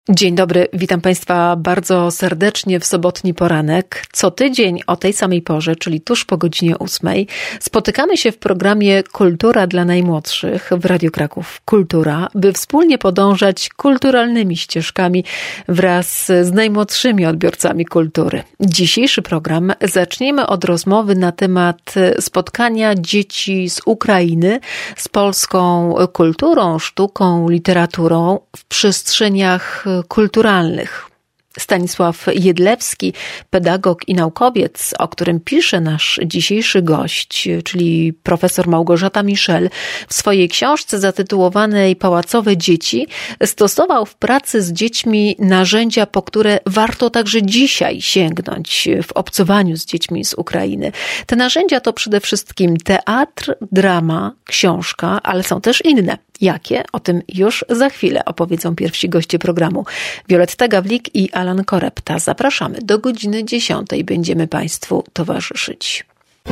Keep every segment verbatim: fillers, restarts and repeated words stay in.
Dzień dobry, witam Państwa bardzo serdecznie w sobotni poranek. Co tydzień o tej samej porze, czyli tuż po godzinie ósmej, spotykamy się w programie Kultura dla najmłodszych w Radiu Kraków Kultura, by wspólnie podążać kulturalnymi ścieżkami wraz z najmłodszymi odbiorcami kultury. Dzisiejszy program zaczniemy od rozmowy na temat spotkania dzieci z Ukrainy z polską kulturą, sztuką, literaturą w przestrzeniach kulturalnych. Stanisław Jedlewski, pedagog i naukowiec, o którym pisze nasz dzisiejszy gość, czyli profesor Małgorzata Michel, w swojej książce zatytułowanej Pałacowe dzieci, stosował w pracy z dziećmi narzędzia, po które warto także dzisiaj sięgnąć w obcowaniu z dziećmi z Ukrainy. Te narzędzia to przede wszystkim teatr, drama, książka, ale są też inne. Jakie? O tym już za chwilę opowiedzą pierwsi goście programu. Wioletta Gawlik i Alan Korepta. Zapraszamy. Do godziny dziesiątej będziemy Państwu towarzyszyć.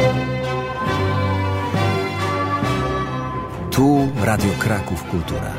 Tu Radio Kraków Kultura.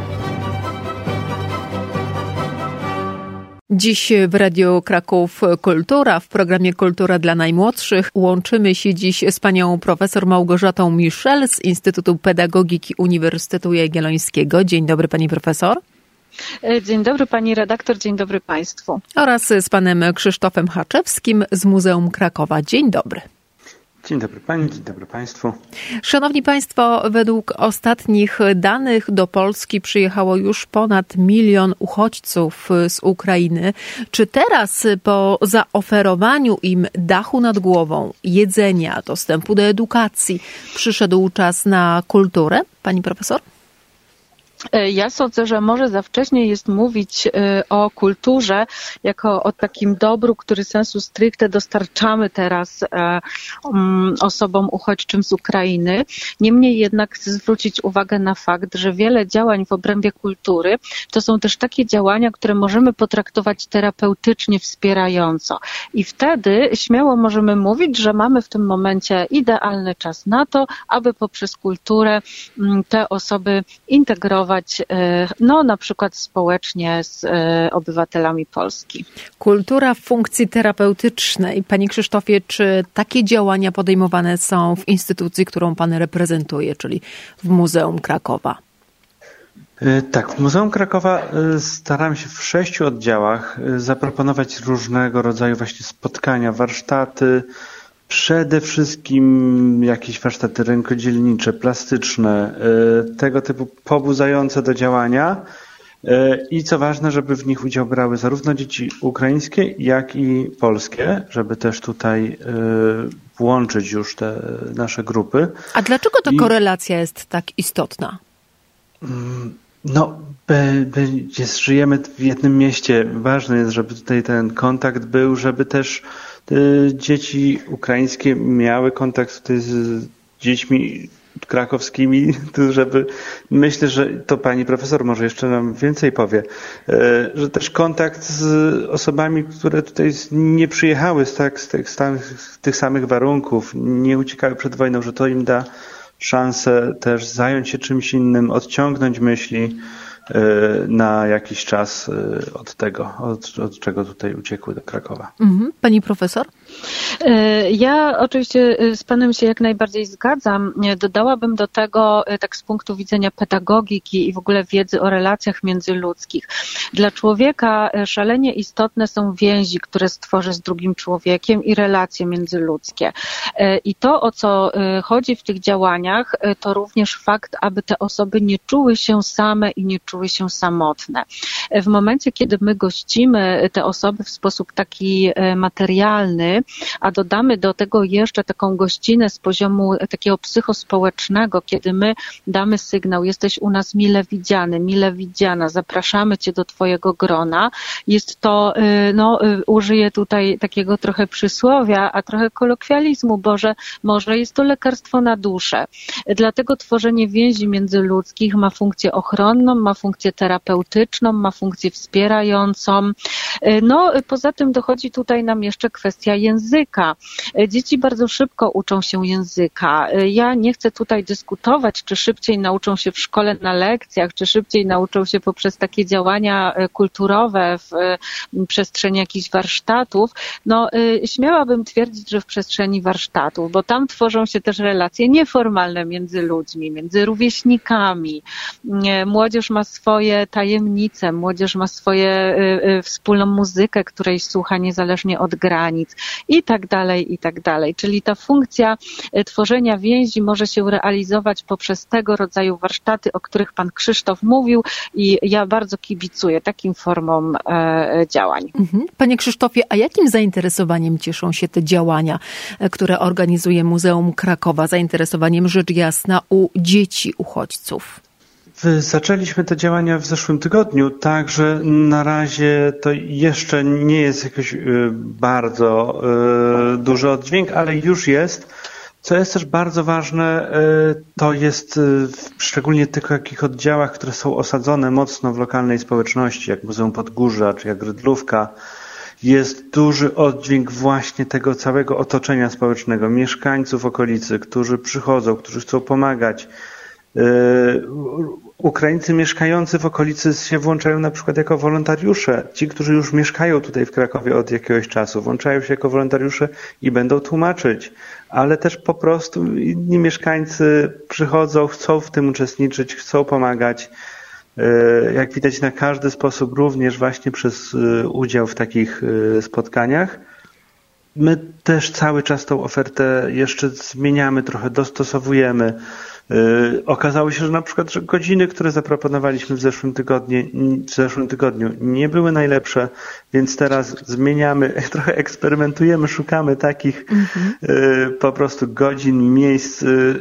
Dziś w Radiu Kraków Kultura, w programie Kultura dla najmłodszych, łączymy się dziś z panią profesor Małgorzatą Michel z Instytutu Pedagogiki Uniwersytetu Jagiellońskiego. Dzień dobry pani profesor. Dzień dobry pani redaktor, dzień dobry państwu. Oraz z panem Krzysztofem Haczewskim z Muzeum Krakowa. Dzień dobry. Dzień dobry pani, dzień dobry państwu. Szanowni państwo, według ostatnich danych do Polski przyjechało już ponad milion uchodźców z Ukrainy. Czy teraz po zaoferowaniu im dachu nad głową, jedzenia, dostępu do edukacji przyszedł czas na kulturę, pani profesor? Ja sądzę, że może za wcześnie jest mówić o kulturze jako o takim dobru, który sensu stricte dostarczamy teraz osobom uchodźczym z Ukrainy. Niemniej jednak chcę zwrócić uwagę na fakt, że wiele działań w obrębie kultury to są też takie działania, które możemy potraktować terapeutycznie, wspierająco. I wtedy śmiało możemy mówić, że mamy w tym momencie idealny czas na to, aby poprzez kulturę te osoby integrować no na przykład społecznie z obywatelami Polski. Kultura w funkcji terapeutycznej. Panie Krzysztofie, czy takie działania podejmowane są w instytucji, którą pan reprezentuje, czyli w Muzeum Krakowa? Tak, w Muzeum Krakowa staram się w sześciu oddziałach zaproponować różnego rodzaju właśnie spotkania, warsztaty, przede wszystkim jakieś warsztaty rękodzielnicze, plastyczne, tego typu pobudzające do działania i co ważne, żeby w nich udział brały zarówno dzieci ukraińskie, jak i polskie, żeby też tutaj włączyć już te nasze grupy. A dlaczego ta I... korelacja jest tak istotna? No, by, by jest, żyjemy w jednym mieście. Ważne jest, żeby tutaj ten kontakt był, żeby też dzieci ukraińskie miały kontakt tutaj z dziećmi krakowskimi, żeby myślę, że to pani profesor może jeszcze nam więcej powie, że też kontakt z osobami, które tutaj nie przyjechały z, tak, z tych, z tych samych warunków, nie uciekały przed wojną, że to im da szansę też zająć się czymś innym, odciągnąć myśli na jakiś czas od tego, od, od czego tutaj uciekły do Krakowa. Mhm. Pani profesor? Ja oczywiście z panem się jak najbardziej zgadzam. Dodałabym do tego tak z punktu widzenia pedagogiki i w ogóle wiedzy o relacjach międzyludzkich. Dla człowieka szalenie istotne są więzi, które stworzy z drugim człowiekiem i relacje międzyludzkie. I to, o co chodzi w tych działaniach, to również fakt, aby te osoby nie czuły się same i nie czuły się samotne. W momencie, kiedy my gościmy te osoby w sposób taki materialny, a dodamy do tego jeszcze taką gościnę z poziomu takiego psychospołecznego, kiedy my damy sygnał, jesteś u nas mile widziany, mile widziana, zapraszamy cię do twojego grona, jest to, no użyję tutaj takiego trochę przysłowia, a trochę kolokwializmu, bo że może jest to lekarstwo na duszę. Dlatego tworzenie więzi międzyludzkich ma funkcję ochronną, ma funkcję funkcję terapeutyczną, ma funkcję wspierającą. No, poza tym dochodzi tutaj nam jeszcze kwestia języka. Dzieci bardzo szybko uczą się języka. Ja nie chcę tutaj dyskutować, czy szybciej nauczą się w szkole na lekcjach, czy szybciej nauczą się poprzez takie działania kulturowe w przestrzeni jakichś warsztatów. No, śmiałabym twierdzić, że w przestrzeni warsztatów, bo tam tworzą się też relacje nieformalne między ludźmi, między rówieśnikami. Młodzież ma swoje tajemnice, młodzież ma swoje wspólną muzykę, której słucha niezależnie od granic i tak dalej, i tak dalej. Czyli ta funkcja tworzenia więzi może się realizować poprzez tego rodzaju warsztaty, o których pan Krzysztof mówił i ja bardzo kibicuję takim formom e, działań. Panie Krzysztofie, a jakim zainteresowaniem cieszą się te działania, które organizuje Muzeum Krakowa? Zainteresowaniem rzecz jasna u dzieci uchodźców. Zaczęliśmy te działania w zeszłym tygodniu, także na razie to jeszcze nie jest jakiś bardzo duży oddźwięk, ale już jest. Co jest też bardzo ważne, to jest szczególnie w tych takich oddziałach, które są osadzone mocno w lokalnej społeczności, jak Muzeum Podgórza czy jak Rydlówka, jest duży oddźwięk właśnie tego całego otoczenia społecznego, mieszkańców okolicy, którzy przychodzą, którzy chcą pomagać. Ukraińcy mieszkający w okolicy się włączają na przykład jako wolontariusze. Ci, którzy już mieszkają tutaj w Krakowie od jakiegoś czasu, włączają się jako wolontariusze i będą tłumaczyć. Ale też po prostu inni mieszkańcy przychodzą, chcą w tym uczestniczyć, chcą pomagać. Jak widać na każdy sposób, również właśnie przez udział w takich spotkaniach. My też cały czas tą ofertę jeszcze zmieniamy, trochę dostosowujemy. Okazało się, że na przykład że godziny, które zaproponowaliśmy w zeszłym tygodniu, w zeszłym tygodniu nie były najlepsze, więc teraz zmieniamy, trochę eksperymentujemy, szukamy takich mhm. po prostu godzin, miejsc,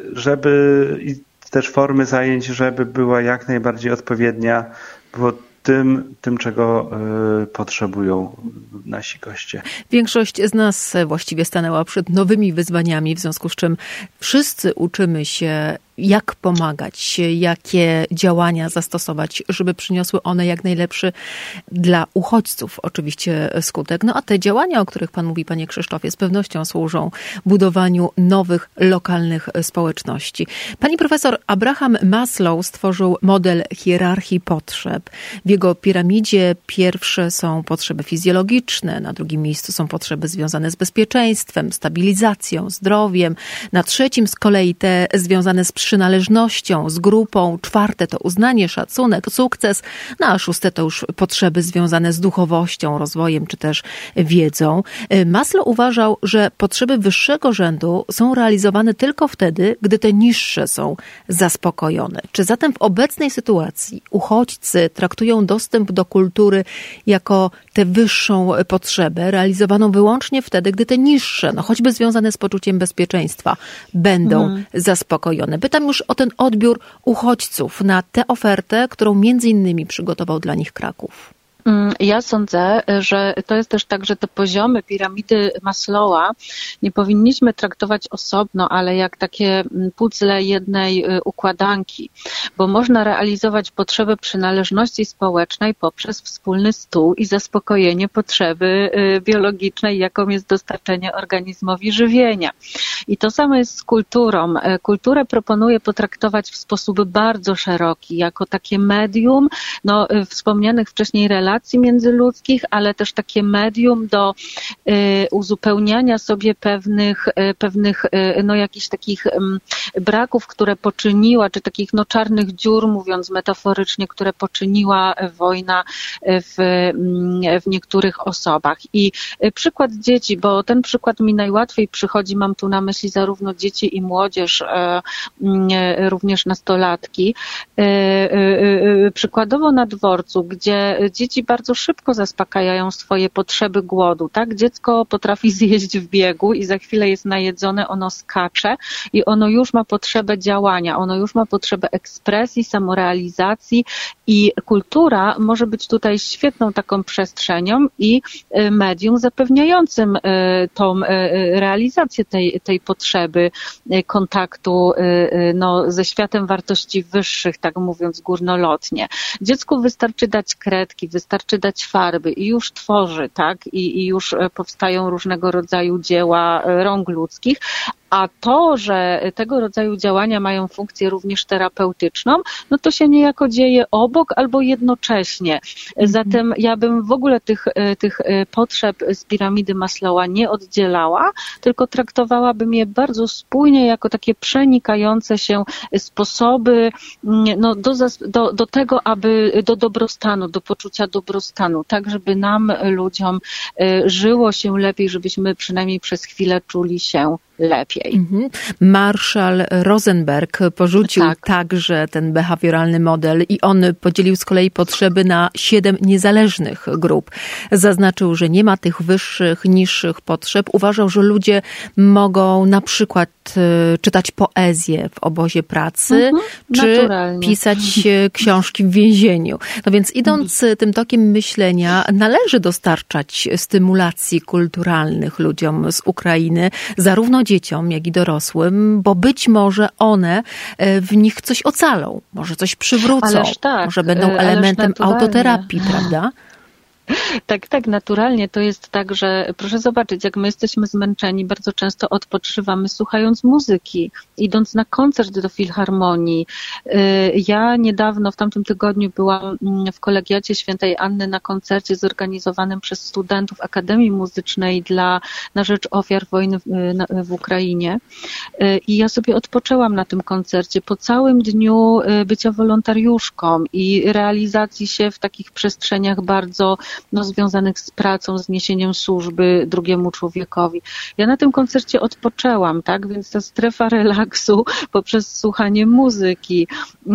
żeby i też formy zajęć, żeby była jak najbardziej odpowiednia, było tym, tym czego y, potrzebują nasi goście. Większość z nas właściwie stanęła przed nowymi wyzwaniami, w związku z czym wszyscy uczymy się, jak pomagać, jakie działania zastosować, żeby przyniosły one jak najlepszy dla uchodźców oczywiście skutek. No a te działania, o których pan mówi, panie Krzysztofie, z pewnością służą budowaniu nowych, lokalnych społeczności. Pani profesor Abraham Maslow stworzył model hierarchii potrzeb. W jego piramidzie pierwsze są potrzeby fizjologiczne, na drugim miejscu są potrzeby związane z bezpieczeństwem, stabilizacją, zdrowiem, na trzecim z kolei te związane z przynależnością, z grupą, czwarte to uznanie, szacunek, sukces, no a szóste to już potrzeby związane z duchowością, rozwojem czy też wiedzą. Maslow uważał, że potrzeby wyższego rzędu są realizowane tylko wtedy, gdy te niższe są zaspokojone. Czy zatem w obecnej sytuacji uchodźcy traktują dostęp do kultury jako tę wyższą potrzebę, realizowaną wyłącznie wtedy, gdy te niższe, no choćby związane z poczuciem bezpieczeństwa, będą mhm. zaspokojone? Pytam już o ten odbiór uchodźców na tę ofertę, którą między innymi przygotował dla nich Kraków. Ja sądzę, że to jest też tak, że te poziomy piramidy Maslowa nie powinniśmy traktować osobno, ale jak takie puzzle jednej układanki, bo można realizować potrzebę przynależności społecznej poprzez wspólny stół i zaspokojenie potrzeby biologicznej, jaką jest dostarczenie organizmowi żywienia. I to samo jest z kulturą. Kulturę proponuję potraktować w sposób bardzo szeroki, jako takie medium, no, wspomnianych wcześniej relacji międzyludzkich, ale też takie medium do y, uzupełniania sobie pewnych, y, pewnych y, no jakichś takich y, braków, które poczyniła, czy takich no czarnych dziur, mówiąc metaforycznie, które poczyniła wojna w, y, w niektórych osobach. I y, przykład dzieci, bo ten przykład mi najłatwiej przychodzi, mam tu na myśli zarówno dzieci i młodzież, y, y, również nastolatki. Y, y, y, przykładowo na dworcu, gdzie dzieci dzieci bardzo szybko zaspokajają swoje potrzeby głodu, tak? Dziecko potrafi zjeść w biegu i za chwilę jest najedzone, ono skacze i ono już ma potrzebę działania, ono już ma potrzebę ekspresji, samorealizacji i kultura może być tutaj świetną taką przestrzenią i medium zapewniającym tą realizację tej, tej potrzeby kontaktu no, ze światem wartości wyższych, tak mówiąc górnolotnie. Dziecku wystarczy dać kredki, wystarczy dać farby i już tworzy, tak? I, i już powstają różnego rodzaju dzieła rąk ludzkich. A to, że tego rodzaju działania mają funkcję również terapeutyczną, no to się niejako dzieje obok albo jednocześnie. Zatem ja bym w ogóle tych, tych potrzeb z piramidy Maslowa nie oddzielała, tylko traktowałabym je bardzo spójnie jako takie przenikające się sposoby no, do, do, do tego, aby do dobrostanu, do poczucia dobrostanu, tak żeby nam, ludziom, żyło się lepiej, żebyśmy przynajmniej przez chwilę czuli się lepiej. Mhm. Marshall Rosenberg porzucił tak. także ten behawioralny model i on podzielił z kolei potrzeby na siedem niezależnych grup. Zaznaczył, że nie ma tych wyższych, niższych potrzeb. Uważał, że ludzie mogą na przykład czytać poezję w obozie pracy, mhm. czy Naturalnie. pisać książki w więzieniu. No więc idąc mhm. tym tokiem myślenia, należy dostarczać stymulacji kulturalnych ludziom z Ukrainy, zarówno dzieciom, jak i dorosłym, bo być może one w nich coś ocalą, może coś przywrócą, tak, może będą elementem autoterapii, prawda? Tak, tak, naturalnie to jest tak, że proszę zobaczyć, jak my jesteśmy zmęczeni, bardzo często odpoczywamy słuchając muzyki, idąc na koncert do filharmonii. Ja niedawno, w tamtym tygodniu byłam w kolegiacie Świętej Anny na koncercie zorganizowanym przez studentów Akademii Muzycznej dla, na rzecz ofiar wojny w, w Ukrainie i ja sobie odpoczęłam na tym koncercie po całym dniu bycia wolontariuszką i realizacji się w takich przestrzeniach bardzo no, związanych z pracą, z niesieniem służby drugiemu człowiekowi. Ja na tym koncercie odpoczęłam, tak, więc ta strefa relaksu poprzez słuchanie muzyki.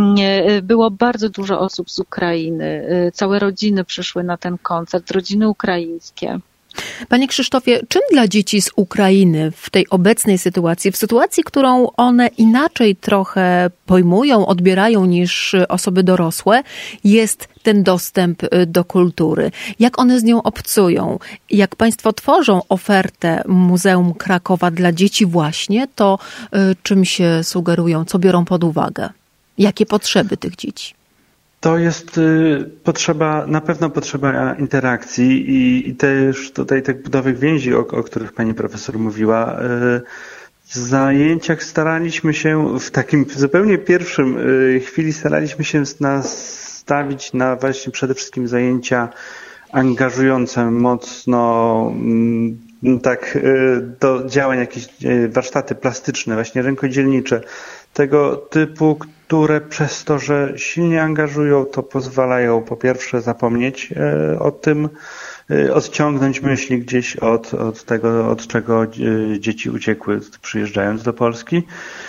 Było bardzo dużo osób z Ukrainy, całe rodziny przyszły na ten koncert, rodziny ukraińskie. Panie Krzysztofie, czym dla dzieci z Ukrainy w tej obecnej sytuacji, w sytuacji, którą one inaczej trochę pojmują, odbierają niż osoby dorosłe, jest ten dostęp do kultury? Jak one z nią obcują? Jak Państwo tworzą ofertę Muzeum Krakowa dla dzieci właśnie, to czym się sugerują, co biorą pod uwagę? Jakie potrzeby tych dzieci? To jest y, potrzeba, na pewno potrzeba interakcji i, i też tutaj tych budowych więzi, o, o których pani profesor mówiła. Y, w zajęciach staraliśmy się, w takim zupełnie pierwszym y, chwili staraliśmy się nastawić na właśnie przede wszystkim zajęcia angażujące mocno y, tak y, do działań jakieś y, warsztaty plastyczne, właśnie rękodzielnicze, tego typu, które przez to, że silnie angażują, to pozwalają po pierwsze zapomnieć o tym, odciągnąć myśli gdzieś od, od tego, od czego dzieci uciekły przyjeżdżając do Polski.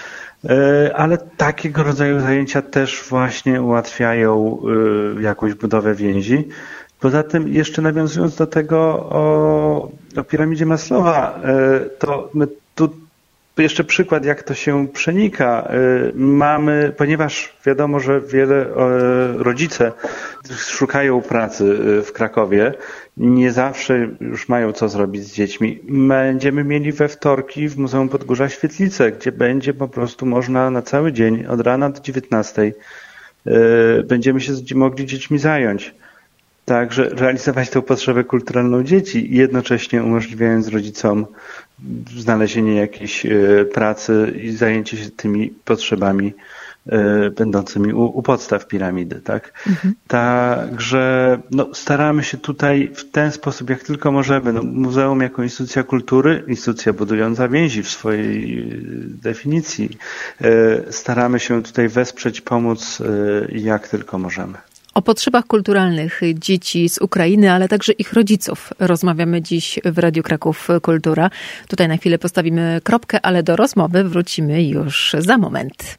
Ale takiego rodzaju zajęcia też właśnie ułatwiają jakąś budowę więzi. Poza tym jeszcze nawiązując do tego o, o piramidzie Maslowa, to my tu jeszcze przykład, jak to się przenika. Mamy, ponieważ wiadomo, że wiele rodzice szukają pracy w Krakowie, nie zawsze już mają co zrobić z dziećmi. Będziemy mieli we wtorki w Muzeum Podgórza świetlicę, gdzie będzie po prostu można na cały dzień, od rana do dziewiętnastej, będziemy się mogli dziećmi zająć. Także realizować tę potrzebę kulturalną dzieci i jednocześnie umożliwiając rodzicom znalezienie jakiejś pracy i zajęcie się tymi potrzebami będącymi u, u podstaw piramidy, tak? Mhm. Także no, staramy się tutaj w ten sposób, jak tylko możemy. No, muzeum jako instytucja kultury, instytucja budująca więzi w swojej definicji, staramy się tutaj wesprzeć, pomóc jak tylko możemy. O potrzebach kulturalnych dzieci z Ukrainy, ale także ich rodziców rozmawiamy dziś w Radiu Kraków Kultura. Tutaj na chwilę postawimy kropkę, ale do rozmowy wrócimy już za moment.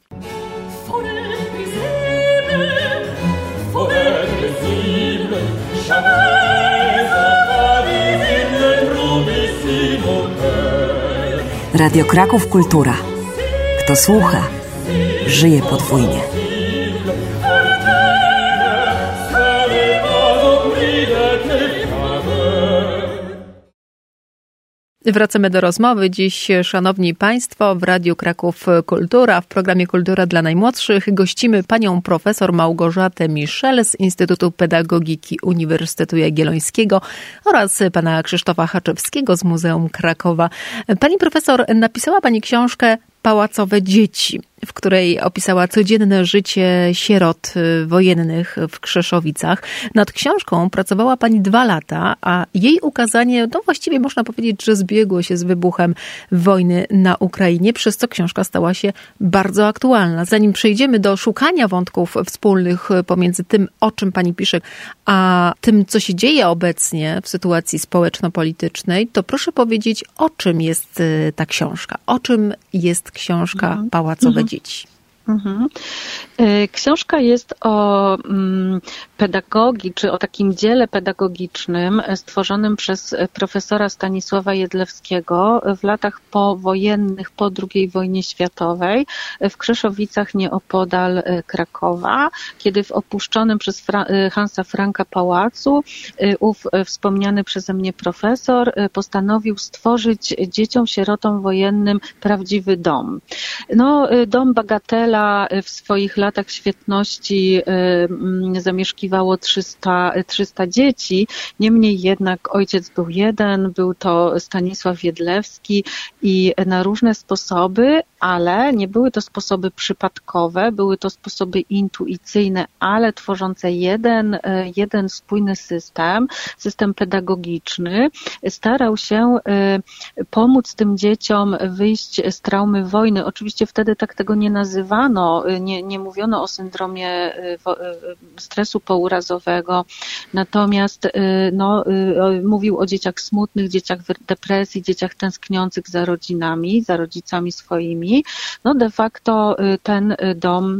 Radio Kraków Kultura. Kto słucha, żyje podwójnie. Wracamy do rozmowy. Dziś, szanowni państwo, w Radiu Kraków Kultura, w programie Kultura dla najmłodszych gościmy panią profesor Małgorzatę Miszel z Instytutu Pedagogiki Uniwersytetu Jagiellońskiego oraz pana Krzysztofa Haczewskiego z Muzeum Krakowa. Pani profesor, napisała pani książkę Pałacowe dzieci, w której opisała codzienne życie sierot wojennych w Krzeszowicach. Nad książką pracowała pani dwa lata, a jej ukazanie, no właściwie można powiedzieć, że zbiegło się z wybuchem wojny na Ukrainie, przez co książka stała się bardzo aktualna. Zanim przejdziemy do szukania wątków wspólnych pomiędzy tym, o czym pani pisze, a tym, co się dzieje obecnie w sytuacji społeczno-politycznej, to proszę powiedzieć, o czym jest ta książka? O czym jest książka mhm. Pałacowe mhm. dzieci? Mhm. Książka jest o pedagogii, czy o takim dziele pedagogicznym stworzonym przez profesora Stanisława Jedlewskiego w latach powojennych, po drugiej wojnie światowej w Krzeszowicach nieopodal Krakowa, kiedy w opuszczonym przez Fra- Hansa Franka pałacu ów wspomniany przeze mnie profesor postanowił stworzyć dzieciom sierotom wojennym prawdziwy dom. No, dom bagatela w swoich latach świetności zamieszkiwało trzysta, trzysta dzieci, niemniej jednak ojciec był jeden, był to Stanisław Jedlewski i na różne sposoby, ale nie były to sposoby przypadkowe, były to sposoby intuicyjne, ale tworzące jeden, jeden spójny system, system pedagogiczny. Starał się pomóc tym dzieciom wyjść z traumy wojny. Oczywiście wtedy tak tego nie nazywano, nie, nie mówiono o syndromie stresu pourazowego, natomiast no, mówił o dzieciach smutnych, dzieciach w depresji, dzieciach tęskniących za rodzinami, za rodzicami swoimi. No de facto ten dom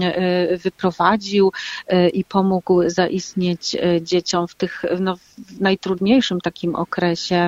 wyprowadził i pomógł zaistnieć dzieciom w tych no, w najtrudniejszym takim okresie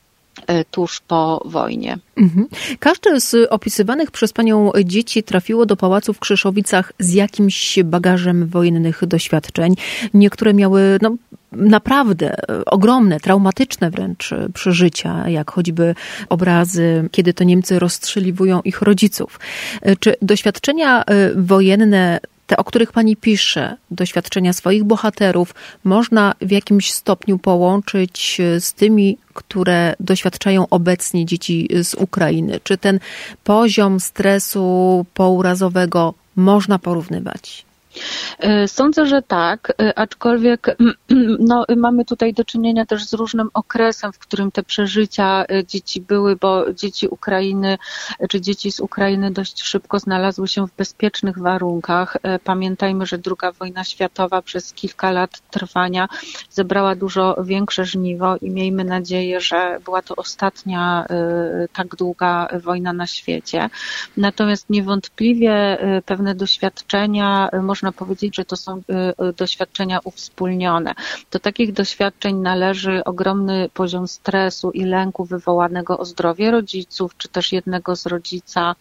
tuż po wojnie. Mhm. Każde z opisywanych przez panią dzieci trafiło do pałacu w Krzeszowicach z jakimś bagażem wojennych doświadczeń. Niektóre miały no, naprawdę ogromne, traumatyczne wręcz przeżycia, jak choćby obrazy, kiedy to Niemcy rozstrzeliwują ich rodziców. Czy doświadczenia wojenne, te, o których pani pisze, doświadczenia swoich bohaterów, można w jakimś stopniu połączyć z tymi, które doświadczają obecnie dzieci z Ukrainy? Czy ten poziom stresu pourazowego można porównywać? Sądzę, że tak, aczkolwiek no, mamy tutaj do czynienia też z różnym okresem, w którym te przeżycia dzieci były, bo dzieci Ukrainy, czy dzieci z Ukrainy dość szybko znalazły się w bezpiecznych warunkach. Pamiętajmy, że druga wojna światowa przez kilka lat trwania zebrała dużo większe żniwo i miejmy nadzieję, że była to ostatnia tak długa wojna na świecie. Natomiast niewątpliwie pewne doświadczenia można powiedzieć, że to są doświadczenia uwspólnione. Do takich doświadczeń należy ogromny poziom stresu i lęku wywołanego o zdrowie rodziców, czy też jednego z rodzica,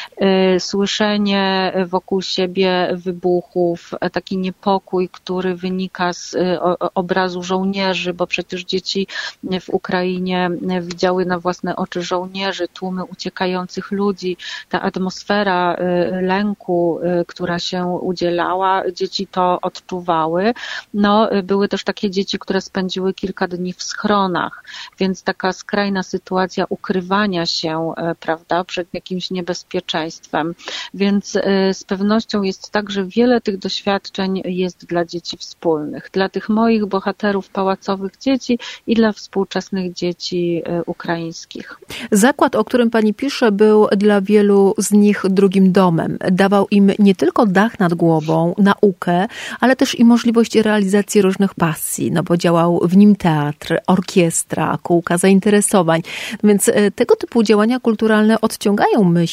słyszenie wokół siebie wybuchów, taki niepokój, który wynika z obrazu żołnierzy, bo przecież dzieci w Ukrainie widziały na własne oczy żołnierzy, tłumy uciekających ludzi, ta atmosfera lęku, która się udzielała, dzieci to odczuwały. No, były też takie dzieci, które spędziły kilka dni w schronach, więc taka skrajna sytuacja ukrywania się, prawda, przed jakimś niebezpieczeństwem. Więc z pewnością jest tak, że wiele tych doświadczeń jest dla dzieci wspólnych. Dla tych moich bohaterów pałacowych dzieci i dla współczesnych dzieci ukraińskich. Zakład, o którym pani pisze, był dla wielu z nich drugim domem. Dawał im nie tylko dach nad głową, naukę, ale też i możliwość realizacji różnych pasji, no bo działał w nim teatr, orkiestra, kółka zainteresowań. Więc tego typu działania kulturalne odciągają myśli o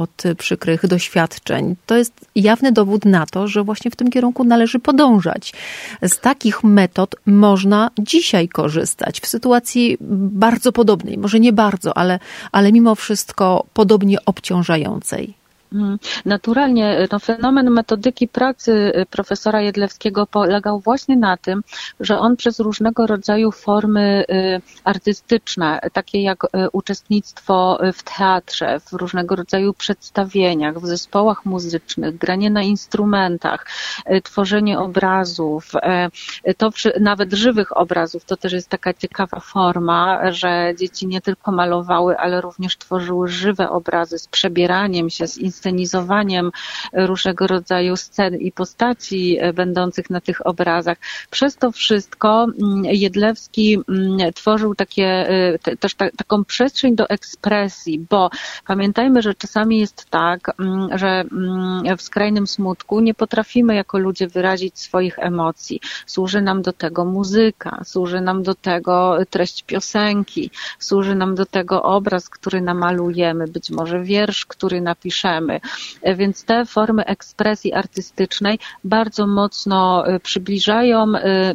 od przykrych doświadczeń. To jest jawny dowód na to, że właśnie w tym kierunku należy podążać. Z takich metod można dzisiaj korzystać w sytuacji bardzo podobnej, może nie bardzo, ale, ale mimo wszystko podobnie obciążającej. Naturalnie no, fenomen metodyki pracy profesora Jedlewskiego polegał właśnie na tym, że on przez różnego rodzaju formy artystyczne, takie jak uczestnictwo w teatrze, w różnego rodzaju przedstawieniach, w zespołach muzycznych, granie na instrumentach, tworzenie obrazów, to nawet żywych obrazów, to też jest taka ciekawa forma, że dzieci nie tylko malowały, ale również tworzyły żywe obrazy z przebieraniem się, z inscenizowaniem różnego rodzaju scen i postaci będących na tych obrazach. Przez to wszystko Jedlewski tworzył takie, też ta, taką przestrzeń do ekspresji, bo pamiętajmy, że czasami jest tak, że w skrajnym smutku nie potrafimy jako ludzie wyrazić swoich emocji. Służy nam do tego muzyka, służy nam do tego treść piosenki, służy nam do tego obraz, który namalujemy, być może wiersz, który napiszemy. Więc te formy ekspresji artystycznej bardzo mocno przybliżają,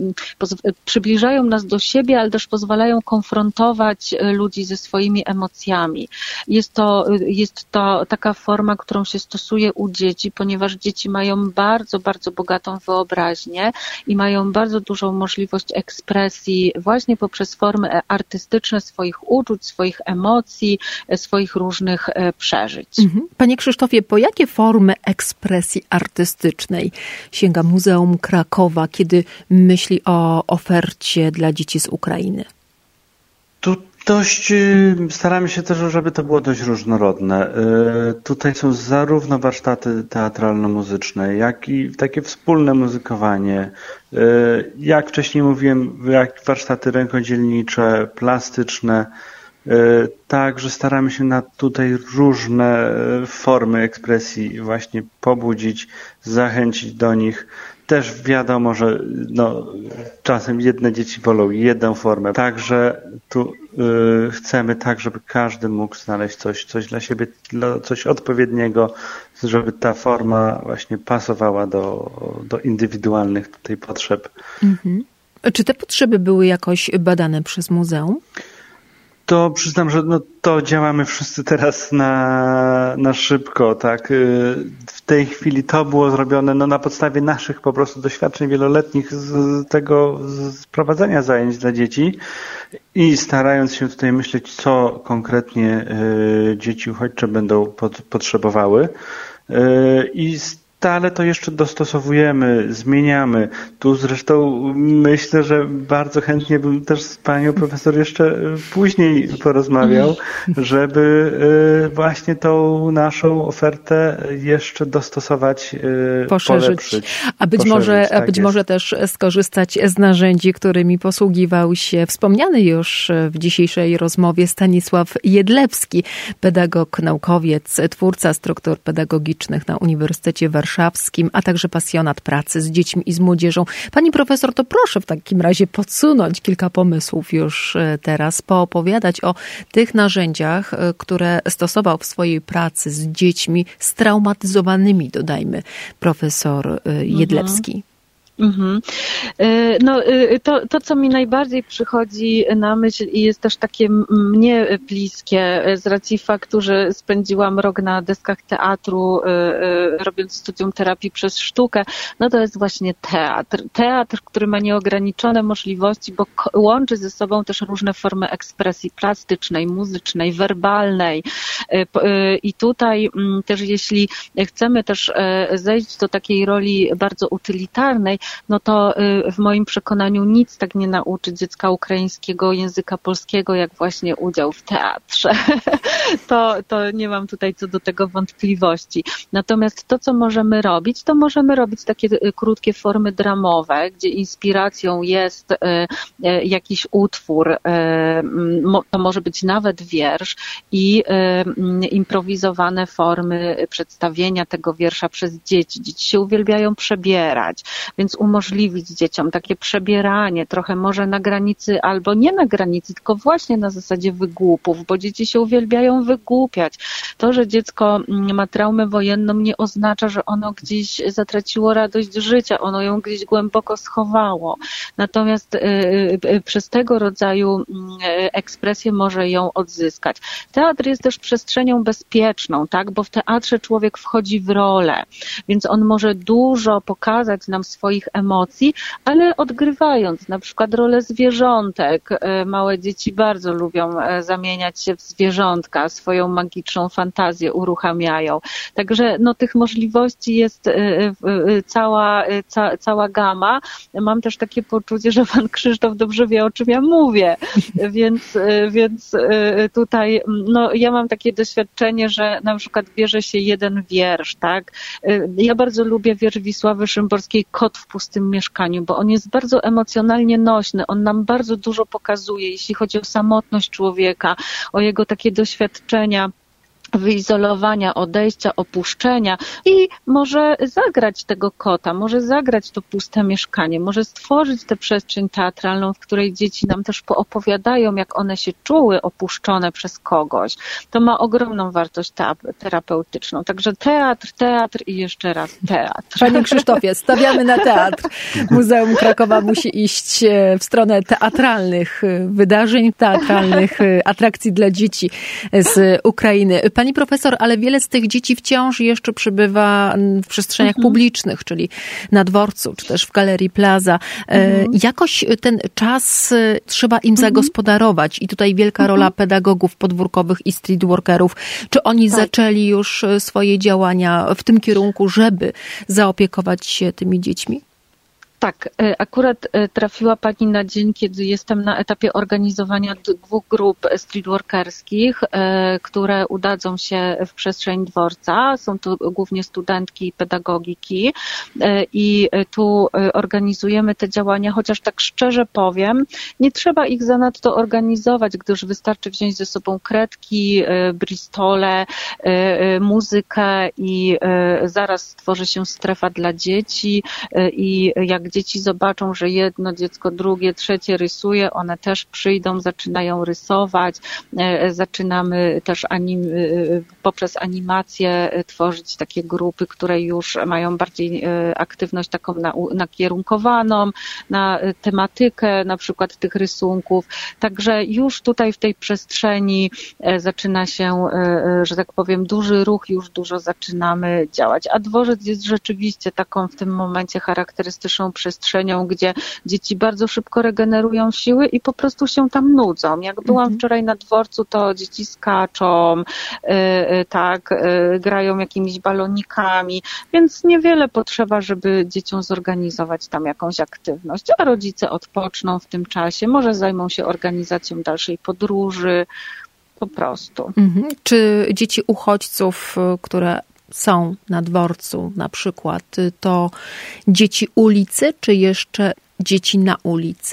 przybliżają nas do siebie, ale też pozwalają konfrontować ludzi ze swoimi emocjami. Jest to, jest to taka forma, którą się stosuje u dzieci, ponieważ dzieci mają bardzo, bardzo bogatą wyobraźnię i mają bardzo dużą możliwość ekspresji właśnie poprzez formy artystyczne swoich uczuć, swoich emocji, swoich różnych przeżyć. Panie Krzysztofie, po jakie formy ekspresji artystycznej sięga Muzeum Krakowa, kiedy myśli o ofercie dla dzieci z Ukrainy? Tu dość staramy się też, żeby to było dość różnorodne. Tutaj są zarówno warsztaty teatralno-muzyczne, jak i takie wspólne muzykowanie. Jak wcześniej mówiłem, jak warsztaty rękodzielnicze, plastyczne. Także staramy się na tutaj różne formy ekspresji właśnie pobudzić, zachęcić do nich. Też wiadomo, że no, czasem jedne dzieci wolą jedną formę. Także tu y, chcemy tak, żeby każdy mógł znaleźć coś, coś dla siebie, coś odpowiedniego, żeby ta forma właśnie pasowała do, do indywidualnych tutaj potrzeb. Mhm. Czy te potrzeby były jakoś badane przez muzeum? To przyznam, że no, to działamy wszyscy teraz na, na szybko, tak. W tej chwili to było zrobione no, na podstawie naszych po prostu doświadczeń wieloletnich z tego z prowadzenia zajęć dla dzieci i starając się tutaj myśleć, co konkretnie y, dzieci uchodźcze będą pod, potrzebowały. Y, i Ale to jeszcze dostosowujemy, zmieniamy. Tu zresztą myślę, że bardzo chętnie bym też z panią profesor jeszcze później porozmawiał, żeby właśnie tą naszą ofertę jeszcze dostosować, poszerzyć. Polepszyć. A być, poszerzyć, może, tak a być jest. może też skorzystać z narzędzi, którymi posługiwał się wspomniany już w dzisiejszej rozmowie Stanisław Jedlewski, pedagog, naukowiec, twórca struktur pedagogicznych na Uniwersytecie Warszawskim, Warszawskim, a także pasjonat pracy z dziećmi i z młodzieżą. Pani profesor, to proszę w takim razie podsunąć kilka pomysłów już teraz, poopowiadać o tych narzędziach, które stosował w swojej pracy z dziećmi straumatyzowanymi, dodajmy, profesor Jedlewski. Mhm. No, to, to, co mi najbardziej przychodzi na myśl i jest też takie mnie bliskie z racji faktu, że spędziłam rok na deskach teatru, robiąc studium terapii przez sztukę, no to jest właśnie teatr. Teatr, który ma nieograniczone możliwości, bo łączy ze sobą też różne formy ekspresji plastycznej, muzycznej, werbalnej. I tutaj też jeśli chcemy też zejść do takiej roli bardzo utylitarnej, no to w moim przekonaniu nic tak nie nauczy dziecka ukraińskiego języka polskiego, jak właśnie udział w teatrze. To, to nie mam tutaj co do tego wątpliwości. Natomiast to, co możemy robić, to możemy robić takie krótkie formy dramowe, gdzie inspiracją jest jakiś utwór, to może być nawet wiersz i improwizowane formy przedstawienia tego wiersza przez dzieci. Dzieci się uwielbiają przebierać, więc umożliwić dzieciom takie przebieranie, trochę może na granicy albo nie na granicy, tylko właśnie na zasadzie wygłupów, bo dzieci się uwielbiają wygłupiać. To, że dziecko ma traumę wojenną, nie oznacza, że ono gdzieś zatraciło radość życia, ono ją gdzieś głęboko schowało. Natomiast y, y, przez tego rodzaju y, ekspresję może ją odzyskać. Teatr jest też przestrzenią bezpieczną, tak? Bo w teatrze człowiek wchodzi w rolę, więc on może dużo pokazać nam swoich emocji, ale odgrywając na przykład rolę zwierzątek. Małe dzieci bardzo lubią zamieniać się w zwierzątka, swoją magiczną fantazję uruchamiają. Także no, tych możliwości jest cała, ca, cała gama. Mam też takie poczucie, że pan Krzysztof dobrze wie, o czym ja mówię, więc, więc tutaj no, ja mam takie doświadczenie, że na przykład bierze się jeden wiersz, tak? Ja bardzo lubię wiersz Wisławy Szymborskiej Kot w pustym mieszkaniu, bo on jest bardzo emocjonalnie nośny, on nam bardzo dużo pokazuje, jeśli chodzi o samotność człowieka, o jego takie doświadczenia wyizolowania, odejścia, opuszczenia i może zagrać tego kota, może zagrać to puste mieszkanie, może stworzyć tę przestrzeń teatralną, w której dzieci nam też poopowiadają, jak one się czuły opuszczone przez kogoś. To ma ogromną wartość terapeutyczną. Także teatr, teatr i jeszcze raz teatr. Panie Krzysztofie, stawiamy na teatr. Muzeum Krakowa musi iść w stronę teatralnych wydarzeń, teatralnych atrakcji dla dzieci z Ukrainy. Pani profesor, ale wiele z tych dzieci wciąż jeszcze przebywa w przestrzeniach mhm. publicznych, czyli na dworcu, czy też w Galerii Plaza. Mhm. Jakoś ten czas trzeba im mhm. zagospodarować i tutaj wielka mhm. rola pedagogów podwórkowych i streetworkerów. Czy oni tak. zaczęli już swoje działania w tym kierunku, żeby zaopiekować się tymi dziećmi? Tak, akurat trafiła Pani na dzień, kiedy jestem na etapie organizowania dwóch grup streetworkerskich, które udadzą się w przestrzeń dworca. Są to głównie studentki pedagogiki i tu organizujemy te działania, chociaż tak szczerze powiem, nie trzeba ich zanadto organizować, gdyż wystarczy wziąć ze sobą kredki, bristole, muzykę i zaraz stworzy się strefa dla dzieci i jak dzieci zobaczą, że jedno dziecko, drugie, trzecie rysuje, one też przyjdą, zaczynają rysować, zaczynamy też anim, poprzez animację tworzyć takie grupy, które już mają bardziej aktywność taką nakierunkowaną na tematykę na przykład tych rysunków. Także już tutaj w tej przestrzeni zaczyna się, że tak powiem, duży ruch, już dużo zaczynamy działać. A dworzec jest rzeczywiście taką w tym momencie charakterystyczną przestrzenią, gdzie dzieci bardzo szybko regenerują siły i po prostu się tam nudzą. Jak byłam mhm. wczoraj na dworcu, to dzieci skaczą, yy, tak, yy, grają jakimiś balonikami, więc niewiele potrzeba, żeby dzieciom zorganizować tam jakąś aktywność, a rodzice odpoczną w tym czasie, może zajmą się organizacją dalszej podróży, po prostu. Mhm. Czy dzieci uchodźców, które są na dworcu na przykład, to dzieci ulicy, czy jeszcze dzieci na ulicy?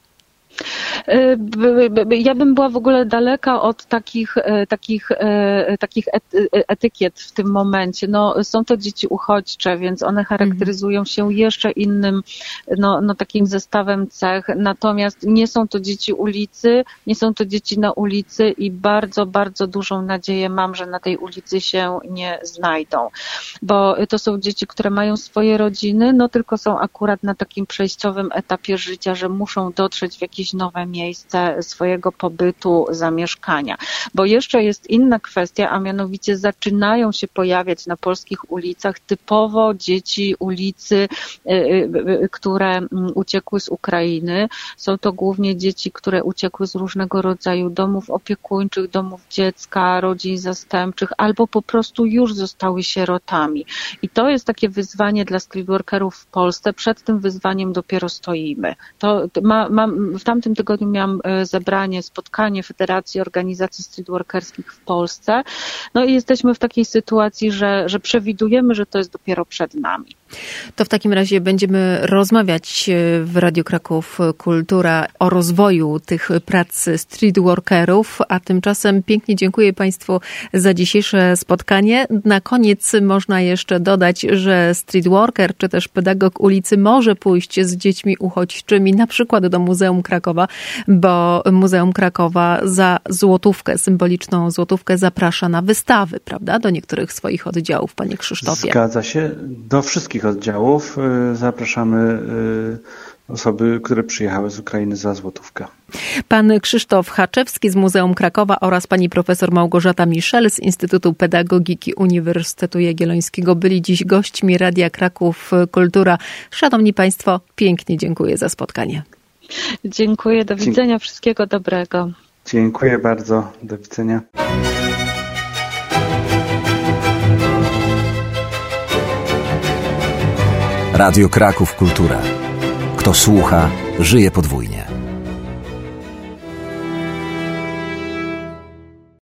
Ja bym była w ogóle daleka od takich, takich, takich etykiet w tym momencie. No, są to dzieci uchodźcze, więc one charakteryzują się jeszcze innym, no, no, takim zestawem cech. Natomiast nie są to dzieci ulicy, nie są to dzieci na ulicy i bardzo, bardzo dużą nadzieję mam, że na tej ulicy się nie znajdą. Bo to są dzieci, które mają swoje rodziny, no tylko są akurat na takim przejściowym etapie życia, że muszą dotrzeć w jakieś nowe miejsce swojego pobytu, zamieszkania. Bo jeszcze jest inna kwestia, a mianowicie zaczynają się pojawiać na polskich ulicach typowo dzieci ulicy, które uciekły z Ukrainy. Są to głównie dzieci, które uciekły z różnego rodzaju domów opiekuńczych, domów dziecka, rodzin zastępczych, albo po prostu już zostały sierotami. I to jest takie wyzwanie dla streetworkerów w Polsce. Przed tym wyzwaniem dopiero stoimy. To ma, ma, w tamtym tamtym tygodniu miałam zebranie, spotkanie Federacji Organizacji Streetworkerskich w Polsce. No i jesteśmy w takiej sytuacji, że, że przewidujemy, że to jest dopiero przed nami. To w takim razie będziemy rozmawiać w Radiu Kraków Kultura o rozwoju tych prac streetworkerów, a tymczasem pięknie dziękuję Państwu za dzisiejsze spotkanie. Na koniec można jeszcze dodać, że streetworker czy też pedagog ulicy może pójść z dziećmi uchodźczymi na przykład do Muzeum Krakowa, bo Muzeum Krakowa za złotówkę, symboliczną złotówkę zaprasza na wystawy, prawda? Do niektórych swoich oddziałów, panie Krzysztofie. Zgadza się. Do wszystkich oddziałów zapraszamy osoby, które przyjechały z Ukrainy za złotówkę. Pan Krzysztof Haczewski z Muzeum Krakowa oraz pani profesor Małgorzata Miszel z Instytutu Pedagogiki Uniwersytetu Jagiellońskiego byli dziś gośćmi Radia Kraków Kultura. Szanowni Państwo, pięknie dziękuję za spotkanie. Dziękuję, do widzenia, wszystkiego dobrego. Dziękuję bardzo, do widzenia. Radio Kraków Kultura. Kto słucha, żyje podwójnie.